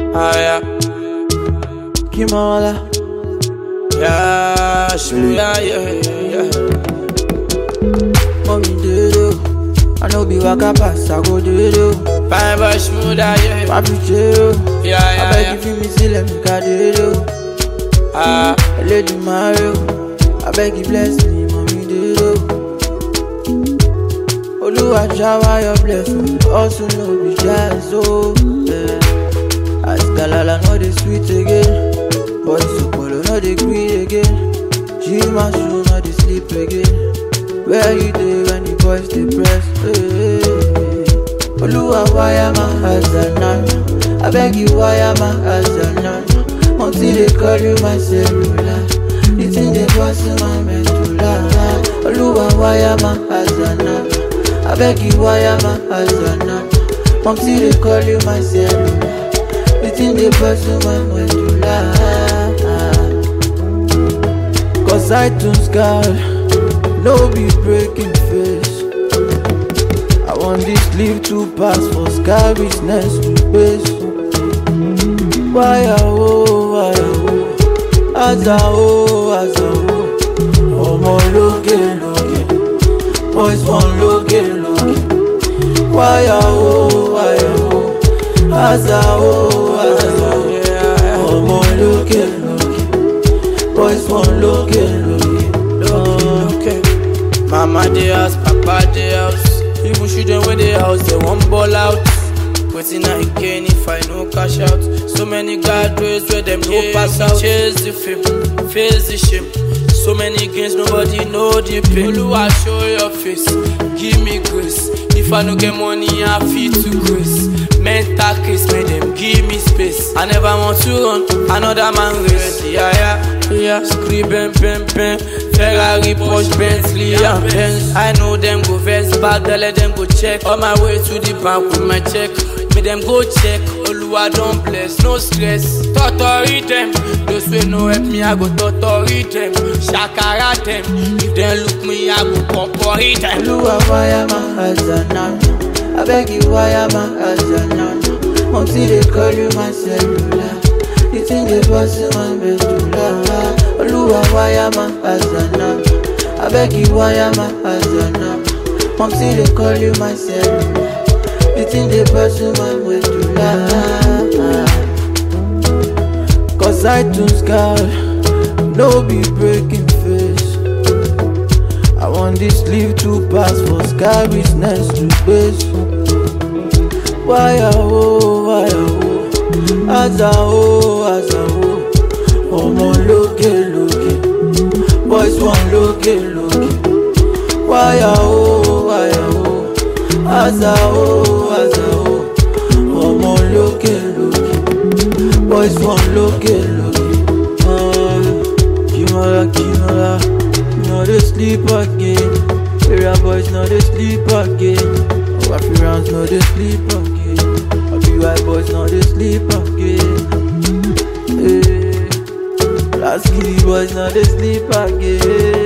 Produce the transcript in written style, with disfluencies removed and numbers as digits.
Ah, yeah. Kimala. Yeah, yeah. Mommy do. I know be waka pass, I go do. Fine boy, smooth, yeah. Papi do. Yeah, I beg yeah. you feel me, see let me got do. Ah, Lady Mario. I beg you bless me, mommy do. Oluwa shower your blessing, also no be jazz, oh yeah. As Galala know the sweet again, boys Sopolo know the green again. Jima shoe know the sleep again. Where you dey when the boys dey press? Oluwa wire my eyes and none. I beg you wire my eyes and none. Until they call you my cellular, the thing they bust in my medulla. Oluwa wire my eyes and none. I beg you wire my eyes and none. Until they call you my cellular, the thing they bust in my medulla. Cause I iTunes God, no be breaking face. I want this leave to pass for sky business to base. Why oh, Aza oh, Omo loge, boys want loge. Why oh, Aza oh, Omo loge, boys want loge. Mama dey house, papa dey house. Even children wey dey house, they won't ball out. Waiting again if I no cash out. So many guardrails where them no pass out. Chase the fame, face the shame. So many games, nobody know the pain. Oluwa show your face, give me grace. If I no get money, I feel to grace. Mental case, make them give me space. I never want to run another man race. Yeah. Scrib pen. Ferrari, Porsche, Bentley, and Benz. I know them go vest back, they let them go check. On my way to the bank with my check. Make them go check. Oluwa don't bless, no stress. Totori them. Those wey no help me, I go totori them. Shakara them. If they look me, I go popori them. Oluwa wire my eyes and none. I beg you wire my eyes and none. Until they call you my cellular, the thing they bust in my medulla. Oluwa wire my eyes and none. I beg you wire my eyes and none. Until they call you my cellular, the thing they bust in my medulla. Cause iTunes God, no be breaking face. I want this leave to pass for sky business to base. Why oh, Aza oh, Omo loge, boys want loge. Why oh, Aza oh, Omo loge, boys want loge. Kimala, no they sleep again. Area boys no they sleep again. Waffy rounds no they sleep again. White boys no they sleep again. Last kitty boys no they sleep again.